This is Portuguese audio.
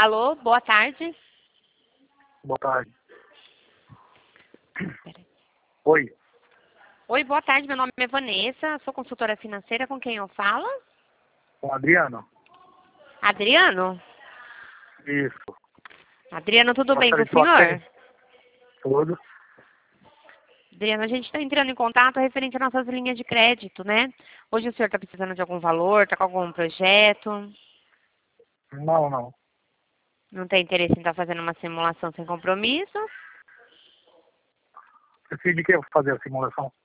Alô, boa tarde. Boa tarde. Peraí. Oi, Oi, boa tarde. Meu nome é Vanessa, sou consultora financeira. Com quem eu falo? com o Adriano. Adriano? Isso. Adriano, tudo bem com Gostaria o de falar com senhor? quem? Tudo. Adriano, a gente está entrando em contato referente às nossas linhas de crédito, né? Hoje o senhor está precisando de algum valor, está com algum projeto? Não. Não tem interesse em estar fazendo uma simulação sem compromisso? Preciso de que eu vou fazer a simulação?